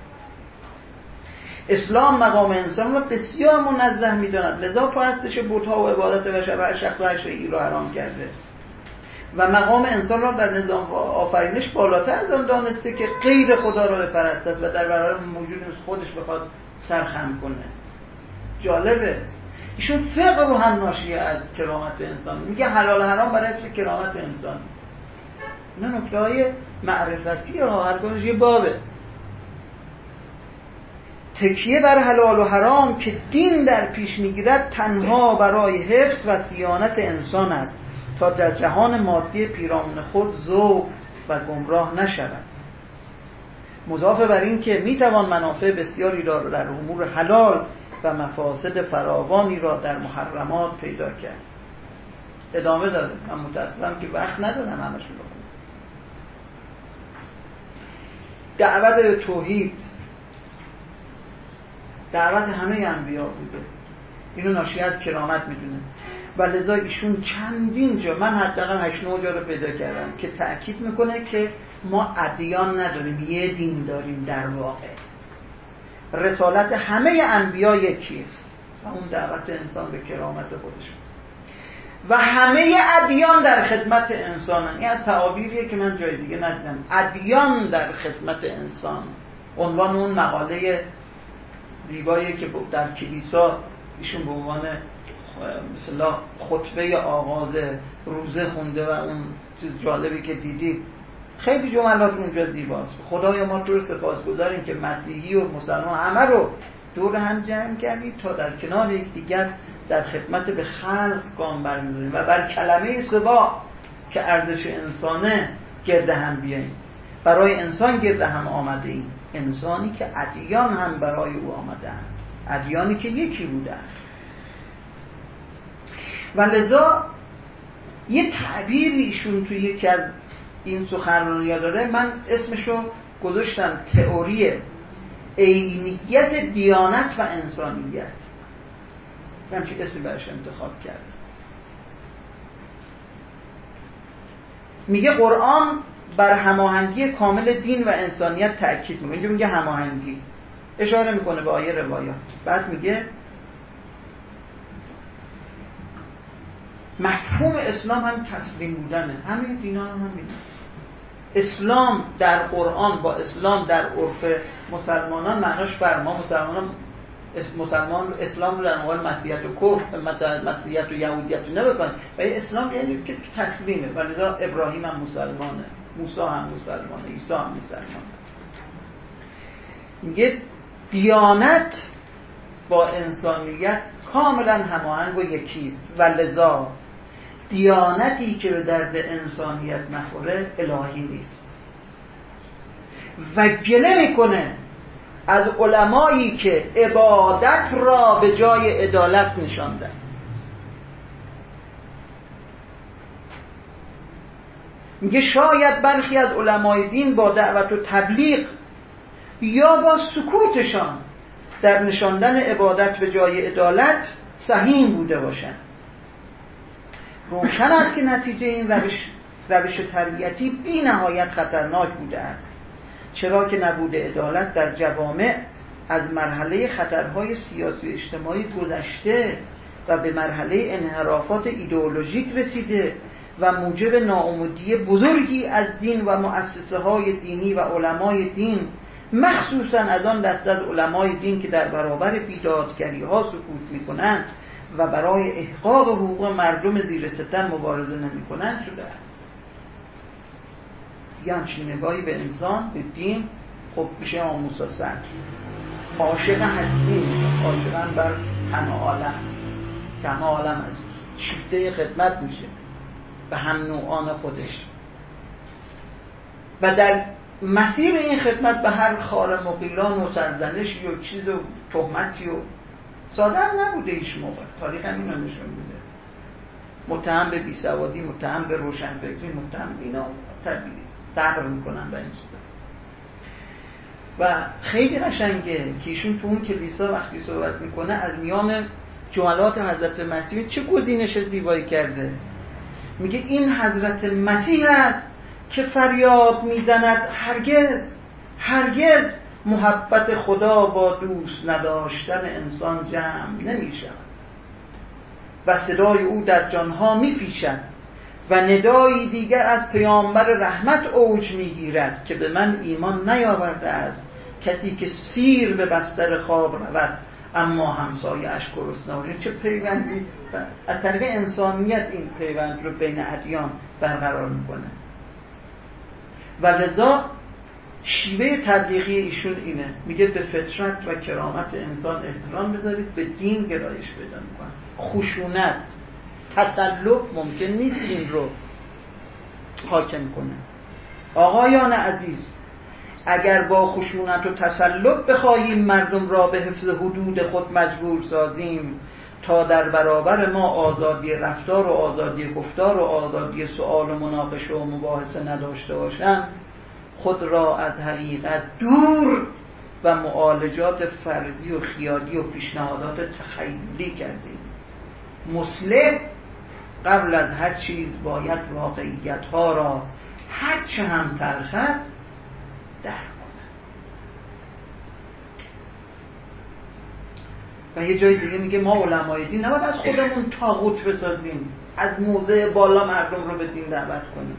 اسلام مقام انسان رو بسیار منزه میداند، لذا پرستش بت‌ها و عبادت بشر و شخص و اشیاء را حرام کرده و مقام انسان را در نظام آفرینش بالاتر از آن دانسته که غیر خدا را بپرستد و در برابر موجود خودش بخواد سرخم کنه. جالبه ایشون فقه رو هم ناشی از کرامت انسان میگه، حلال حرام برای حفظ کرامت انسان. اینا نکته‌های معرفتی ها، هر کدومش یه بابه. تکیه بر حلال و حرام که دین در پیش میگیرد تنها برای حفظ و صیانت انسان است تا در جهان مادی پیرامون خود ذوق و گمراه نشود. مضاف بر این که میتوان منافع بسیاری را در امور حلال و مفاسد فراوانی را در محرمات پیدا کرد. ادامه داره. من متاسفم که وقت ندارم همش رو بخونم. دعوت به توحید دعوت همه انبیا بوده. اینو ناشی از کرامت میدونه و لذا ایشون چندین جا، من حداقل هشت نه جا رو پیدا کردم که تأکید میکنه که ما ادیان نداریم، یه دین داریم. در واقع رسالت همه انبیا یکیه و اون دعوت انسان به کرامت خودش و همه ادیان در خدمت انسانن. این از تعابیریه که من جای دیگه ندیدم. ادیان در خدمت انسان عنوان اون مقاله زیبایی که در کلیسا ایشون به عنوان مثلا خطبه آغاز روزه خونده و اون چیز جالبی که دیدید، خیلی جملات اونجا زیباست. خدایا ما تو رو سپاسگزاریم که مسیحی و مسلمان همه رو دور هم جمع کردی تا در کنار یکدیگر در خدمت به خلق گام برمی‌داریم و بر کلمه سوا که ارزش انسانه گرد هم بیاییم. برای انسان گرد هم آمده ایم، انسانی که ادیان هم برای او آمدند، ادیانی که یکی بودند. و لذا یه تعبیری ایشون توی یکی از این سخنرانی‌ها داره، من اسمشو گذاشتم تئوری عینیت دیانت و انسانیت. من چه اسمی برش انتخاب کردم. میگه قرآن بر هماهنگی کامل دین و انسانیت تأکید میکنه. اینجا میگه هماهنگی، اشاره میکنه به آیه روایات. بعد میگه مفهوم اسلام هم تسلیم بودنه. همه دینا هم همینه. اسلام در قرآن با اسلام در عرف مسلمانان معناش بر ما مسلمانان مسلمان اسلام رو در مقابل مسیحیت و کفر، مثلا مسیحیت و یهودیت نمی‌کنه. و اسلام یعنی کسی که تسلیمه. ولی ابراهیم هم مسلمانه، موسی هم مسلمانه، عیسی هم مسلمانه. میگه دیانت با انسانیت کاملا هماهنگ و یکیست و لذا دیانتی که به درد انسانیت نخوره الهی نیست و گله میکنه از علمایی که عبادت را به جای عدالت نشاندن. میگه شاید برخی از علمای دین با دعوت و تبلیغ یا با سکوتشان در نشاندن عبادت به جای عدالت سهیم بوده باشند. روشن است که نتیجه این روش روش تربیتی بی نهایت خطرناک بوده است، چرا که نبود عدالت در جوامع از مرحله خطرهای سیاسی و اجتماعی گذشته و به مرحله انحرافات ایدئولوژیک رسیده و موجب ناامیدی بزرگی از دین و مؤسسه های دینی و علمای دین، مخصوصا از آن دسته از علمای دین که در برابر بیدادگری ها سکوت می کنند و برای احقاق حقوق مردم زیر ستم مبارزه نمی کنند شده است. یه همچین نگاهی به انسان، به دین، خب میشه امام موسی صدر عاشق هستی میشه، عاشقاً بر همه عالم، همه عالم از شیفته خدمت میشه به هم نوعان خودش و در مسیر این خدمت به هر خار مغیلان و سرزنشی و چیز و تهمتی و ساده هم نبوده هیچ موقع، تاریخ هم اینو نشون میده. متهم به بیسوادی، متهم به روشنفکری، متهم اینا طبیعی صبر میکنن به این صورت. و خیلی قشنگه که ایشون تو اون کلیسا وقتی صحبت میکنه از میان جملات حضرت مسیح چه گزینش زیبایی کرده. میگه این حضرت مسیح است که فریاد میزند هرگز هرگز محبت خدا با دوست نداشتن انسان جمع نمیشود و صدای او در جانها میپیچد و ندایی دیگر از پیامبر رحمت اوج میگیرد که به من ایمان نیاورده است کسی که سیر به بستر خواب رود اما همسایه اش گرسنه. چه پیوندی از طریق انسانیت این پیوند رو بین ادیان برقرار میکنه و لذا شیوه تبلیغی ایشون اینه، میگه به فطرت و کرامت انسان احترام بذارید، به دین گرایش پیدا میکنه. خشونت، تسلط ممکن نیست این رو حاکم کنه. آقایان عزیز، اگر با خشونت و تسلط بخواهیم مردم را به حفظ حدود خود مجبور سازیم تا در برابر ما آزادی رفتار و آزادی گفتار و آزادی سؤال و مناقشه و مباحثه نداشته باشند، خود را از حقیقت دور و معالجات فرضی و خیالی و پیشنهادات تخیلی کردیم. مصلح قبل از هر چیز باید واقعیت ها را هر چه هم تلخ است درک کنه. و یه جای دیگه میگه ما علمای دین نباید از خودمون طاغوت بسازیم، از موضع بالا مردم رو به دین دعوت کنیم.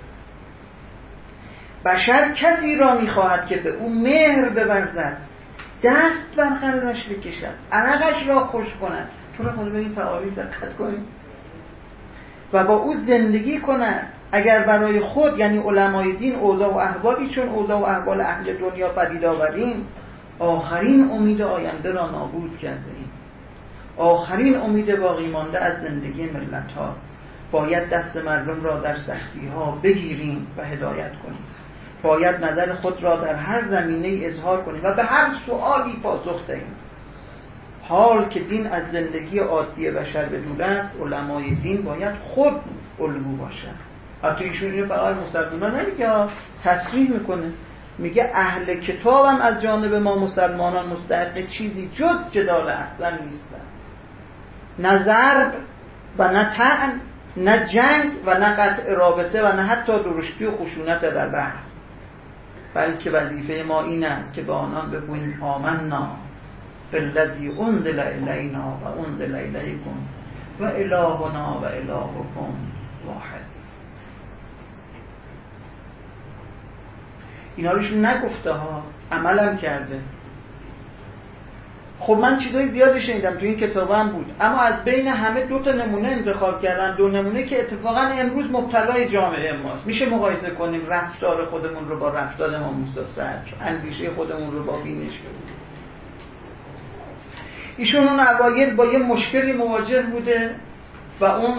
بشر کسی را میخواهد که به او مهر بورزد، دست بر قلبش بکشد، عرقش را خوش کند. تو را خود به این تعاریف دقت کنیم و با او زندگی کند. اگر برای خود یعنی علمای دین اوضاع و احوالی چون اوضاع و احوال اهل دنیا پدید آوریم، آخرین امید آینده را نابود کرده ایم. آخرین امید باقی مانده از زندگی ملت ها. باید دست مردم را در سختی ها بگیریم و هدایت کنیم. باید نظر خود را در هر زمینه اظهار کنیم و به هر سؤالی پاسخ دهیم. حال که دین از زندگی عادی بشر به دور است، علمای دین باید خود الگو باشند. حتی ایشون اینو فقط مسلمانان نمیگه، تصریح میکنه، میگه اهل کتابم از جانب ما مسلمانان مستحق چیزی جز جدال احسن نیستن، نه ضرب و نه طعن، نه جنگ و نه قطع رابطه و نه حتی درشتی و خشونت در بحث، بلکه وظیفه ما این است که به آنان بگوییم آمنا بالذی انزل الینا و انزل الیکم و الهنا و الهکم واحد. اینا روشون نگفته ها، عملم کرده. خب من چیزای زیادی شنیدم تو این کتاب هم بود، اما از بین همه دو تا نمونه انتخاب کردن، دو نمونه که اتفاقا امروز مبتلای جامعه ماست. میشه مقایسه کنیم رفتار خودمون رو با رفتار امام موسی صدر، اندیشه خودمون رو با بینش. ایشون اون اوایل با یه مشکلی مواجه بوده و اون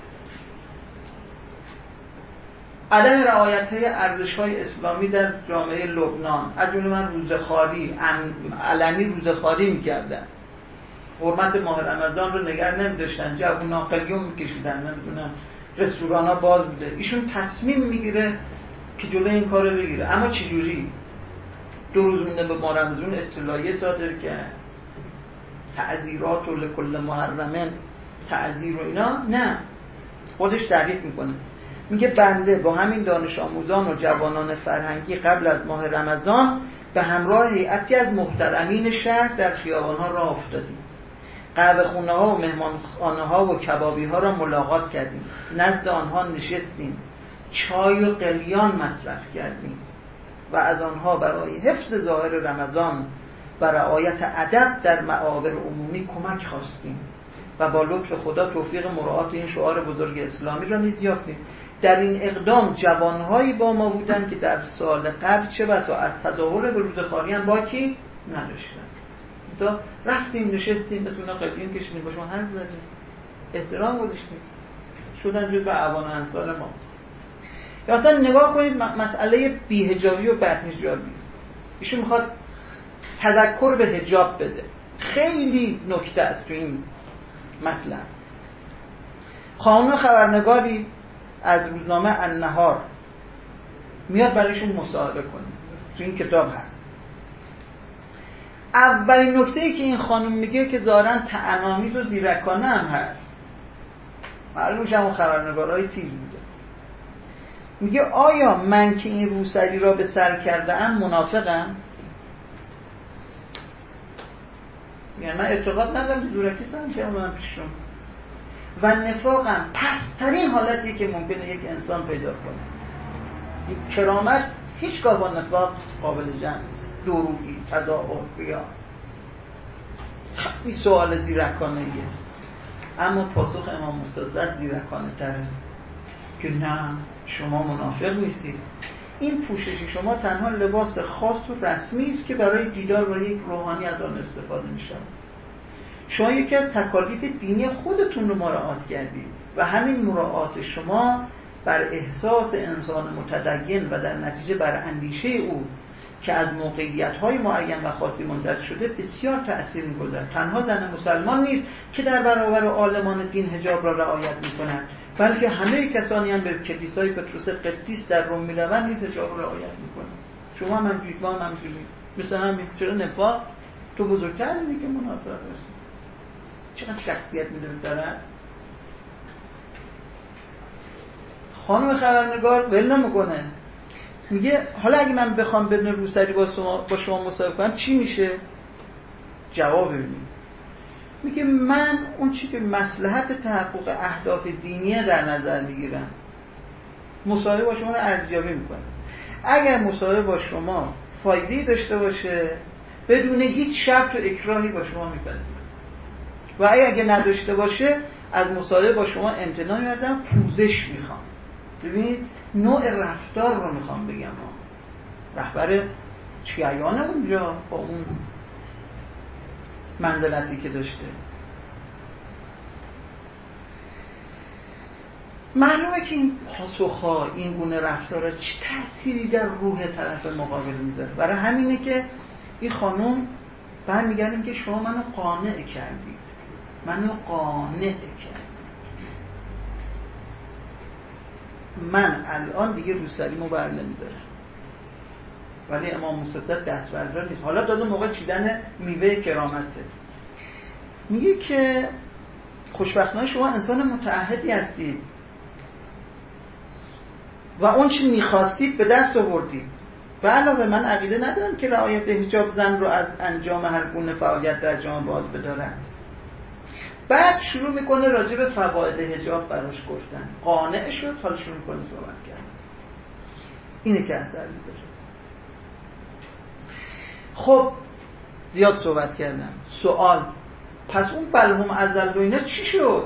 عدم رعایت‌های ارزش‌های اسلامی در جامعه لبنان، از جمله من روزخواری، علنی روزخواری می‌کردن، حرمت ماه رمضان رو نگه نمی‌داشتن، جوونا قلیون می‌کشیدن، نمی‌دونم رستوران‌ها باز بوده. ایشون تصمیم می‌گیره که جلوی این کارو بگیره، اما چجوری؟ دو روز مونده به ماه رمضان اطلاعیه صادر کرد، تعذیرات و لکل محرمن تعذیر و اینا، نه، خودش تعریف میکنه، میگه بنده با همین دانش آموزان و جوانان فرهنگی قبل از ماه رمضان به همراه هیئتی از محترمین شهر در خیابان‌ها راه افتادیم، قهوه خونه‌ها و مهمانخانه‌ها و کبابی ها را ملاقات کردیم، نزد آنها نشستیم، چای و قلیان مصرف کردیم و از آنها برای حفظ ظاهر رمضان و رعایت ادب در معابر عمومی کمک خواستیم و با لطف خدا توفیق مراعات این شعار بزرگ اسلامی را نیز یافتیم. در این اقدام جوانهایی با ما بودند که در سال قبل چه بسا از تظاهر به روزخواری هم باکی نداشتند. تا رفتیم نشستیم، مثل اونا قلیون کشیدیم، با شما حرف زدیم، احترام گذاشتیم، شدن جز به اعوان انصار ما. یا اصلا نگاه کنید مسئله بی‌حجابی و بدحجابی، ایشون میخواد تذکر به حجاب بده. خیلی نکته است تو این مطلب. خانم خبرنگاری از روزنامه النهار میاد برایشون مصاحبه کنه، تو این کتاب هست. اولین نکته‌ای که این خانم میگه که ظاهراً طعن‌آمیز و زیرکانه هم هست، معلومه همون خبرنگارای تیز بوده، میگه آیا من که این روسری را به سر کرده ام منافقم؟ یعنی من اعتقاد ندارم زورکیستم که من پیشم و نفاقم پسترین حالتی که ممکنه یک انسان پیدا کنه. این کرامت هیچگاه با نفاق قابل جمع نیست. دروغی، تظاهر، ریا. خیلی سوال زیرکانه ایه، اما پاسخ امام مستزد زیرکانه تره که نه، شما منافق نیستید، این پوشش شما تنها لباس خاص و رسمی است که برای دیدار با یک روحانی از آن استفاده میشه. شما یکی از تکالیف دینی خودتون رو مراعات کردید و همین مراعات شما بر احساس انسان متدین و در نتیجه بر اندیشه او که از موقعیت‌های معین و خاصی منتج شده بسیار تأثیر می‌گذارد. تنها زن مسلمان نیست که در برابر عالمان دین حجاب را رعایت می‌کند، بلکه همه کسانی هم به کلیسای پتروس قدیس در روم می‌روند نیز حجاب را رعایت می‌کنند. شما هم همینجوری، ما هم همینجوری، مثل همین. چرا نفاق؟ تو بزرگتر از اینی که منافق هستی. چقدر شخصیت میده به طرف. خانم خبرنگار ول نمی‌کنه، میگه حالا اگه من بخوام بدون روسری با شما با شما مصاحبه کنم چی میشه؟ جواب ببینید. میگه من اون چی که مصلحت تحقق اهداف دینی در نظر میگیرم، مصاحبه با شما رو ارزیابی میکنم. اگر مصاحبه با شما فایده‌ای داشته باشه بدون هیچ شرط و اکراهی با شما میپذیرم و اگه نداشته باشه از مصاحبه با شما امتناع می‌کنم، پوزش میخوام. ببینید نوع رفتار رو میخوام بگم. رهبر شیعیان اونجا با اون منزلتی که داشته، معلومه که این پاسخ‌ها، این گونه رفتارها چه تأثیری در روح طرف مقابل میذاره. برای همینه که این خانم برمیگردیم که شما منو قانع کردید، منو قانع کردید، من الان دیگه روسریمو بر نمیدارم. ولی امام موسی دست بردار نیست. حالا داده موقع چیدن میوه کرامته. میگه که خوشبختانه شما انسان متعهدی هستید و اون چی میخواستید به دست آوردید. به علاوه من عقیده ندارم که رعایت حجاب زن رو از انجام هر گونه فعالیت در جامعه باز بدارد. بعد شروع میکنه راجع به فواید حجاب براش گفتن. قانع شد، حالا شروع میکنه صحبت کردن. اینه که اثر میذاره. خب زیاد صحبت کردم. سوال، پس اون بلهم ازل و اینا چی شد؟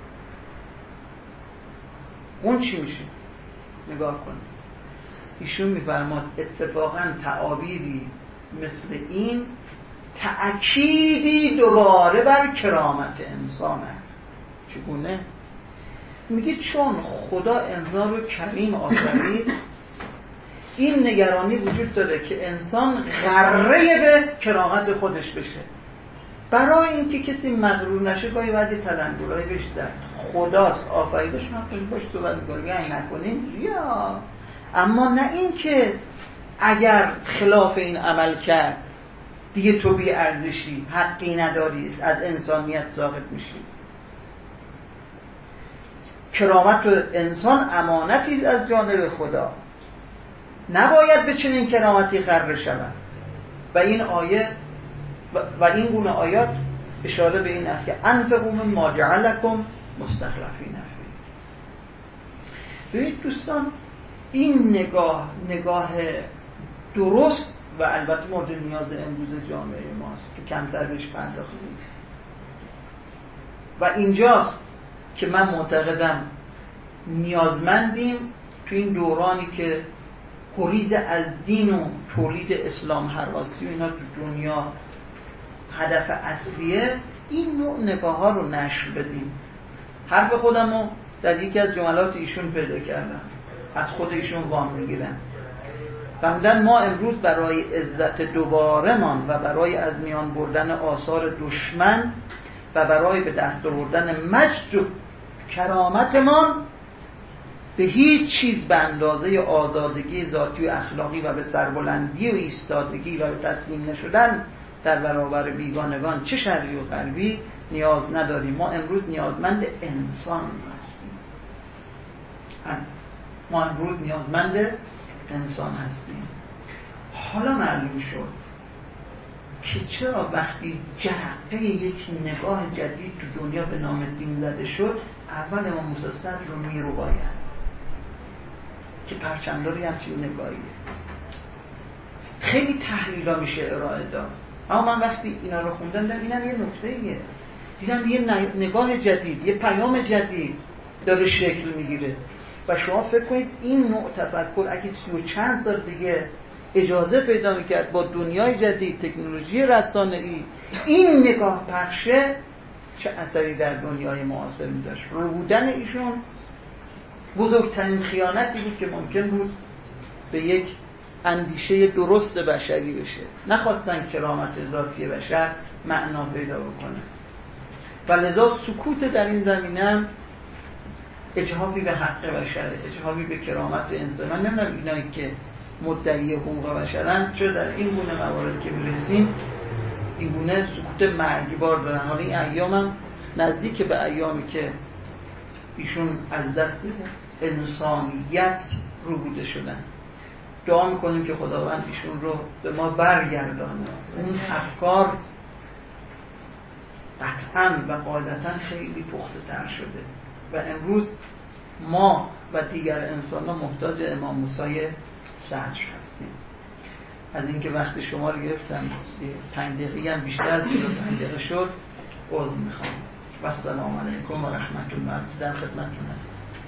اون چی میشه؟ نگاه کنید. ایشون میفرماد اتفاقا تعابیری مثل این تأکیدی دوباره بر کرامت انسانه. چگونه؟ میگه چون خدا انسان رو کریم آفرید، این نگرانی وجود داره که انسان غره به کرامت خودش بشه. برای اینکه کسی مغرور نشه گاهی بعدی تلنگرهای بهش زد. خداست آفریدش، نکنید باش صحبت میکنیم یعنی نکنیم یا اما نه این که اگر خلاف این عمل کرد دیگه تو بی ارزشی، حقی نداری، از انسانیت ساقط میشی. کرامت انسان امانتی از جانب خدا، نباید به چنین کرامتی غره شود. و این آیه و این گونه آیات اشاره به این است که انفقوا مما جعلکم مستخلفین فیه. ببینید دوستان، این نگاه نگاه درست و البته مورد نیاز امروز جامعه ماست که کمتر بهش پرداختیم. و اینجاست که من معتقدم نیازمندیم تو این دورانی که گریز از دین و تولید اسلام هراسی و اینا تو دنیا هدف اصلیه، این نوع نگاه ها رو نشر بدیم. حرف خودم رو در یکی از جملات ایشون پیدا کردم، از خود ایشون وام میگیرم. فهمیدن ما امروز برای عزت دوباره من و برای از میان بردن آثار دشمن و برای به دست آوردن مجد و کرامتمان به هیچ چیز به اندازه آزادگی ذاتی و اخلاقی و به سربلندی و ایستادگی و به تسلیم نشدن در برابر بیگانگان چه شرقی و غربی نیاز نداریم. ما امروز نیازمند انسان هستیم. ما امروز نیازمند انسان هستیم. حالا معلوم شد که چرا وقتی جرقه یک نگاه جدید تو دنیا به نام دین زده شد، اول امام موسی صدر رو میرو باید که پرچمداری همچین نگاهیه. خیلی تحلیلا میشه ارائه داد، اما من وقتی اینا رو خوندم دیدم اینم یه نکته‌ایه، دیدم یه نگاه جدید، یه پیام جدید داره شکل میگیره. و شما فکر کنید این نوع تفکر اگه سی و چند سال دیگه اجازه پیدا میکرد با دنیای جدید، تکنولوژی رسانه‌ای، این نگاه پخشه، چه اثری در دنیای معاصر میذاشت. رو بودن ایشون بزرگترین خیانتی بود که ممکن بود به یک اندیشه درست بشری بشه. نخواستن کرامت ذاتی بشر معنا پیدا بکنه و لذا سکوت در این زمینه اجحافی به حق بشره، اجحافی به کرامت انسان. من نمیدونم اینایی که مدعی حقوق بشرن چرا در این گونه موارد که میرسیم این گونه سکوت مرگبار دارن. حالا این ایام هم نزدیک به ایامی که ایشون از دست انسانیت رو بوده شدن. دعا میکنیم که خداوند ایشون رو به ما برگردانه. اون افکار قطعاً و قاعدتاً خیلی پخته تر شده و امروز ما و دیگر انسان ها محتاج امام موسی صدر هستیم. از اینکه وقت شما رو گرفتم پنج دقیقی هم بیشتر از پنج دقیقه شد عذر میخوام. و السلام علیکم و رحمت الله. در خدمتتون هستم.